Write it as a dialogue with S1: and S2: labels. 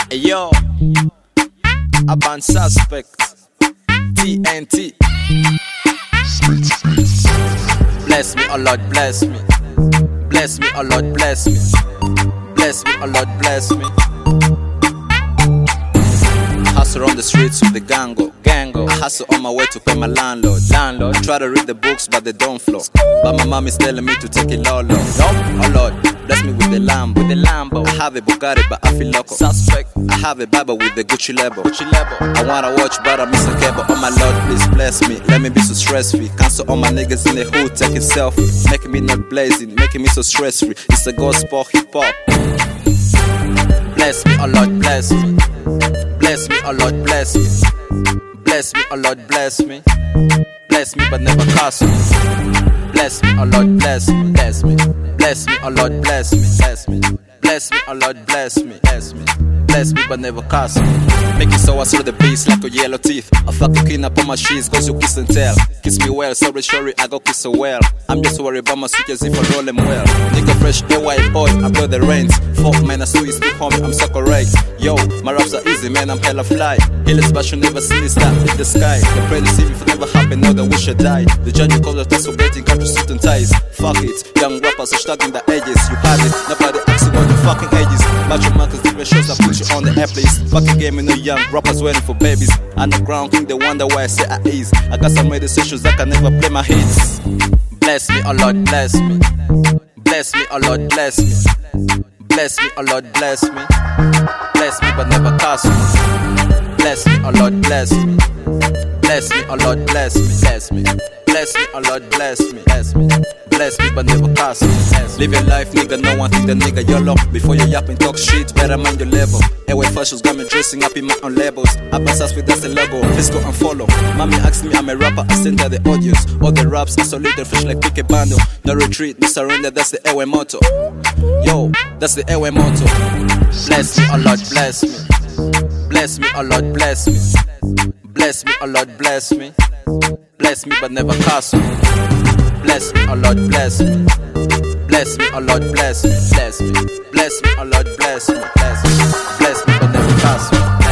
S1: Yo, Urban Suspect, TNT. Bless me, oh Lord, bless me. Bless me, oh Lord, bless me. Bless me, oh Lord, bless me. Hustle on the streets with the gango. I hustle on my way to pay my landlord. Try to read the books but they don't flow. But my mom is telling me to take it low. Oh Lord, bless me with the Lambo. I have a Bugatti but I feel loco. Suspect. I have a Bible with the Gucci label. I wanna watch but I miss a cable. Oh my Lord, please bless me. Let me be so stress free. Cancel all my niggas in the hood taking selfie. Making me not blazing, making me so stress free. It's a gospel hip hop. Bless me, oh Lord, bless me. Bless me, oh Lord, bless me. Bless me, oh Lord, bless me. Bless me, but never curse me. Bless me, oh Lord, bless me. Bless me, bless me, oh Lord, bless me. Bless me, bless me, oh Lord, bless me. Bless me, bless me, but never curse me. Make it so I saw the beast like a yellow teeth. I fucking clean up on my sheets cause you kiss and tell. Kiss me well, sorry, I go kiss so well. I'm just worried about my switches if I roll them well. Nigga fresh, AY boy, I blow the reins. Fuck man, I swear it's too homie, I'm so correct. Yo, my raps are easy man, I'm hella fly. Healers but you never see this star in the sky. The pray to see me if it never happen, now they wish I die. The judge calls us so getting country suit and ties. Fuck it, young rappers are stuck in the edges. You have it, nobody asks you what the fucking ages. But your markers, different shows, I put you on the airplanes. Fucking game, no young rappers waiting for babies. Underground king, they wonder why I say I ease. I got some radio stations that can never play my hits. Bless me, oh Lord, bless me. Bless me, oh Lord, bless me. Bless me, oh Lord, bless me. Bless me, but never curse me. Bless me, oh Lord, bless me. Bless me, oh Lord, bless me. Bless me, bless me, oh Lord, bless me. Bless me, bless me, but never curse me. Live your life, nigga, no one think the nigga YOLO. Before you yap and talk shit, better mind your level. Anyway, fashions got me dressing up in my own labels. I pass us with that's the logo, let's go and follow. Mommy asked me, I'm a rapper, I send her the audios. All the raps, isolated, fresh like pick a bundle. No retreat, no surrender, that's the airway motto. Yo, that's the airway motto. Bless me, oh Lord, bless me. Bless me, oh Lord, bless me. Bless me, oh Lord, bless me. Bless me, but never curse me. Bless me, oh Lord, bless me. Bless me, oh Lord, bless me. Bless me, bless me, oh Lord, bless me. Bless me, but never curse me.